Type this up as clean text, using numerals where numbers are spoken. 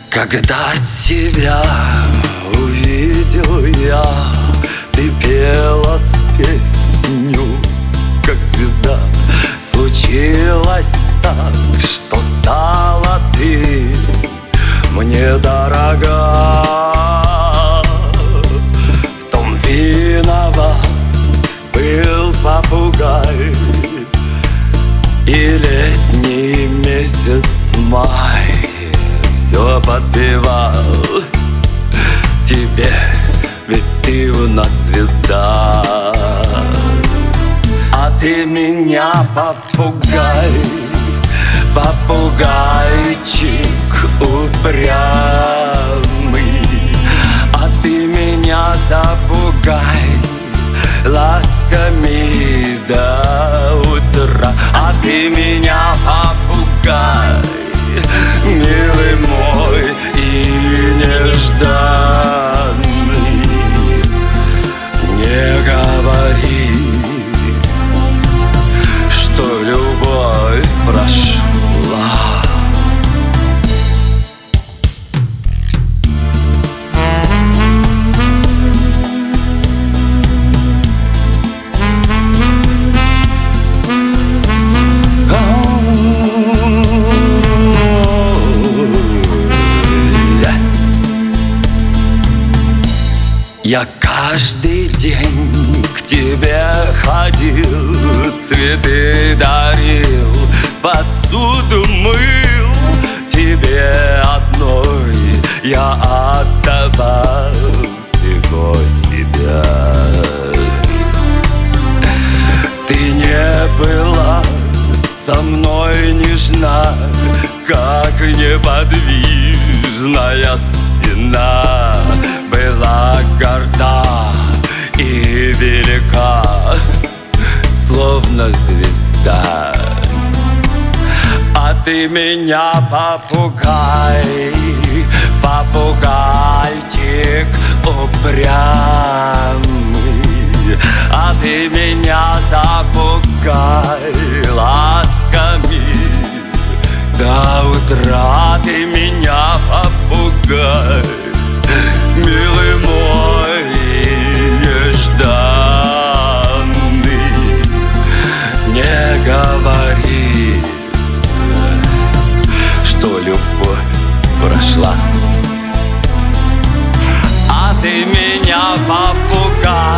Когда тебя увидел я, ты пела песню, как звезда. Случилось так, что стала ты мне дорога. В том виноват был попугай и летний месяц май. Все подпевал тебе, ведь ты у нас звезда. А ты меня, попугай, попугайчик упрямый. А ты меня запугай ласками до утра. А ты меня, попугай, милый мой и нежданный, не говори, что любовь прошла. Я каждый день к тебе ходил, цветы дарил, посуду мыл. Тебе одной я отдавал всего себя. Ты не была со мной нежна, как неподвижная стена. Была горда и велика, словно звезда. А ты меня, попугай, попугайчик упрямый. А ты меня запугай ласками до утра. Ты меня, попугай, милый мой нежданный, не говори, что любовь прошла. А ты меня, попугай,